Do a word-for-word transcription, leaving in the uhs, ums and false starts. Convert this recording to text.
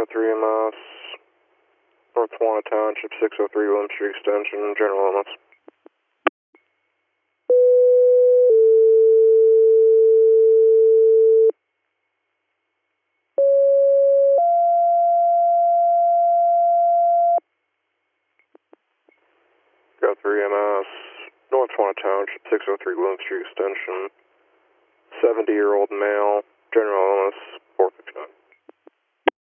Got three M S, North Swana Township, six oh three William Street Extension, general limits. Got three M S, North Swana Township, six oh three William Street Extension, seventy year old male, general limits.